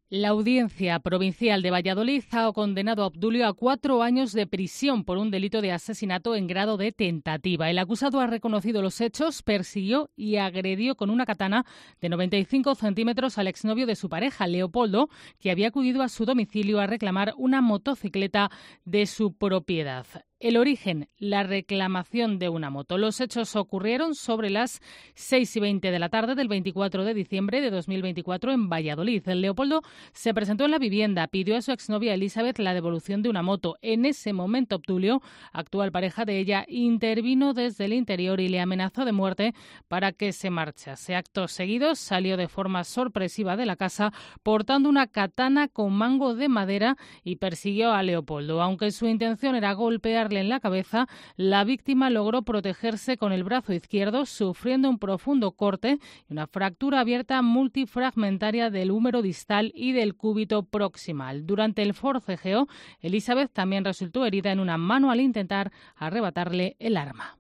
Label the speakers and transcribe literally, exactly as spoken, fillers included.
Speaker 1: La Audiencia Provincial de Valladolid ha condenado a Obdulio a cuatro años de prisión por un delito de asesinato en grado de tentativa. El acusado ha reconocido los hechos, persiguió y agredió con una katana de noventa y cinco centímetros al exnovio de su pareja, Leopoldo, que había acudido a su domicilio a reclamar una motocicleta de su propiedad. El origen, la reclamación de una moto. Los hechos ocurrieron sobre las seis y veinte de la tarde del veinticuatro de diciembre de dos mil veinticuatro en Valladolid. Leopoldo se presentó en la vivienda, pidió a su exnovia Elizabeth la devolución de una moto. En ese momento, Obdulio, actual pareja de ella, intervino desde el interior y le amenazó de muerte para que se marchase. Actos seguidos salió de forma sorpresiva de la casa portando una katana con mango de madera y persiguió a Leopoldo. Aunque su intención era golpear en la cabeza, la víctima logró protegerse con el brazo izquierdo, sufriendo un profundo corte y una fractura abierta multifragmentaria del húmero distal y del cúbito proximal. Durante el forcejeo, Elizabeth también resultó herida en una mano al intentar arrebatarle el arma.